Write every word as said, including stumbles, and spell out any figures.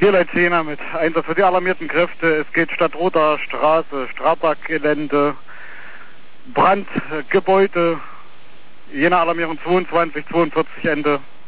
Hier Leut Jena mit Einsatz für die alarmierten Kräfte. Es geht Stadtroter Straße, Strabag-Gelände, Brand, Gebäude. Jena alarmieren zweiundzwanzig zweiundvierzig Ende.